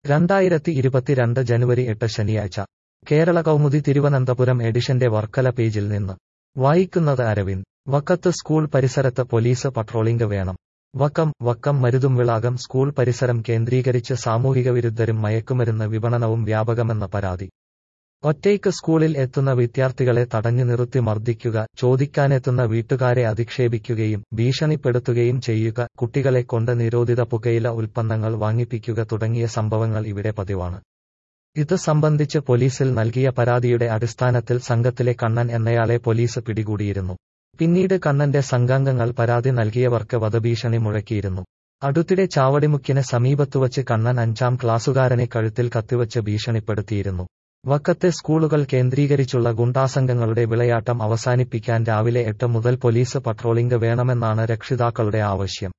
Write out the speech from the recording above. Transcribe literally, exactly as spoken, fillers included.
രണ്ടായിരത്തി ഇരുപത്തിരണ്ട് ജനുവരി എട്ട് ശനിയാഴ്ച കേരള കൗമുദി തിരുവനന്തപുരം എഡിഷന്റെ വർക്കല പേജിൽ നിന്ന് വായിക്കുന്നത് അരവിന്ദ്. വക്കത്ത് സ്കൂൾ പരിസരത്ത് പോലീസ് പട്രോളിംഗ് വേണം. വക്കം വക്കം മരുതുംവിളാകം സ്കൂൾ പരിസരം കേന്ദ്രീകരിച്ച് സാമൂഹിക വിരുദ്ധരും മയക്കുമരുന്ന് വിപണനവും വ്യാപകമെന്ന പരാതി. ഒറ്റയ്ക്ക് സ്കൂളിൽ എത്തുന്ന വിദ്യാർത്ഥികളെ തടഞ്ഞു നിർത്തി മർദ്ദിക്കുക, ചോദിക്കാനെത്തുന്ന വീട്ടുകാരെ അധിക്ഷേപിക്കുകയും ഭീഷണിപ്പെടുത്തുകയും ചെയ്യുക, കുട്ടികളെ കൊണ്ട് നിരോധിത പുകയില ഉൽപ്പന്നങ്ങൾ വാങ്ങിപ്പിക്കുക തുടങ്ങിയ സംഭവങ്ങൾ ഇവിടെ പതിവാണ്. ഇത് സംബന്ധിച്ച് പോലീസിൽ നൽകിയ പരാതിയുടെ അടിസ്ഥാനത്തിൽ സംഘത്തിലെ കണ്ണൻ എന്നയാളെ പോലീസ് പിടികൂടിയിരുന്നു. പിന്നീട് കണ്ണന്റെ സംഘാംഗങ്ങൾ പരാതി നൽകിയവർക്ക് വധഭീഷണി മുഴക്കിയിരുന്നു. അടുത്തിടെ ചാവടിമുക്കിന് സമീപത്തുവച്ച് കണ്ണൻ അഞ്ചാം ക്ലാസുകാരനെ കഴുത്തിൽ കത്തിവച്ച് ഭീഷണിപ്പെടുത്തിയിരുന്നു. വക്കത്തെ സ്കൂളുകൾ കേന്ദ്രീകരിച്ചുള്ള ഗുണ്ടാസംഘങ്ങളുടെ വിളയാട്ടം അവസാനിപ്പിക്കാൻ രാവിലെ എട്ട് മുതൽ പോലീസ് പട്രോളിംഗ് വേണമെന്നാണ് രക്ഷിതാക്കളുടെ ആവശ്യം.